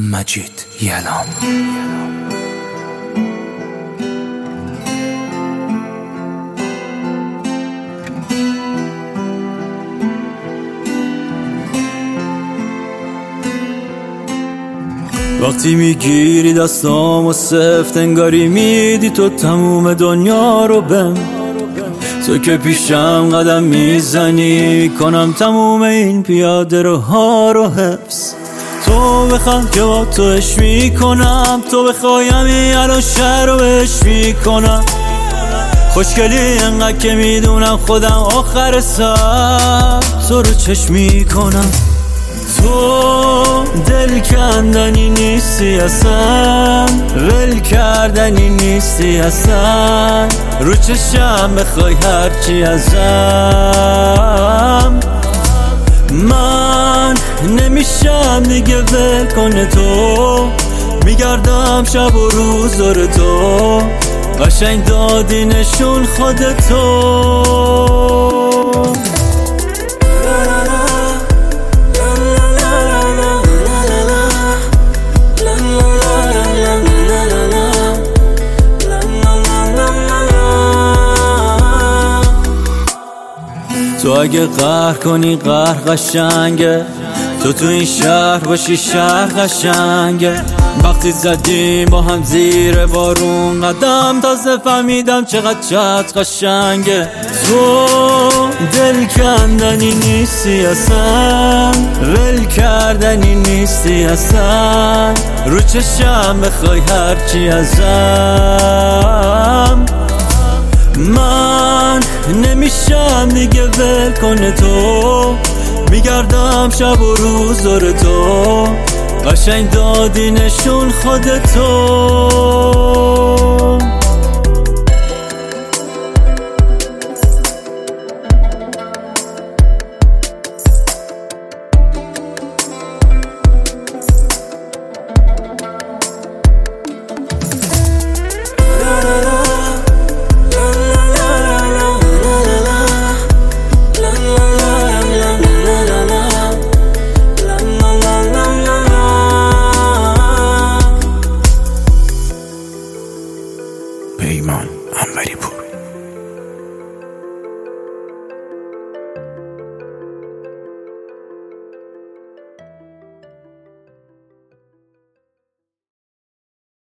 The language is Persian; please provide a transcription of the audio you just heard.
مجید یلام. وقتی میگیری دستام و سفت انگاری میدی تو تموم دنیا رو بهم. تو که پیشم قدم میزنی کنم تموم این پیاده روها رو حفظ. تو بخوام که با تو عشق میکنم، تو بخوایم این الان شهر رو عشق میکنم. خوشگلی انقدر که میدونم خودم آخر سر تو رو چشم میکنم. تو دل کندنی نیستی اصلا، ول کردنی نیستی اصلا. رو چشم بخوای هرچی ازم، من نمیشم دیگه ول کنه. تو میگردم شب و روز دور تو، قشنگ دادی نشون خودتو. تو اگه قهر کنی قهر قشنگه، تو این شهر باشی شهر قشنگه. وقتی زدیم با هم زیر بارون قدم، تازه فهمیدم چقدر قشنگه. تو دل کندنی نیستی اصلا، ول کردنی نیستی اصلا. رو چشم بخوای هرچی ازم، من نمیشم دیگه ول کنه. تو میگردم شب و روز دور تو، قشنگ دادی نشون خودتو. پیمان انوری پور.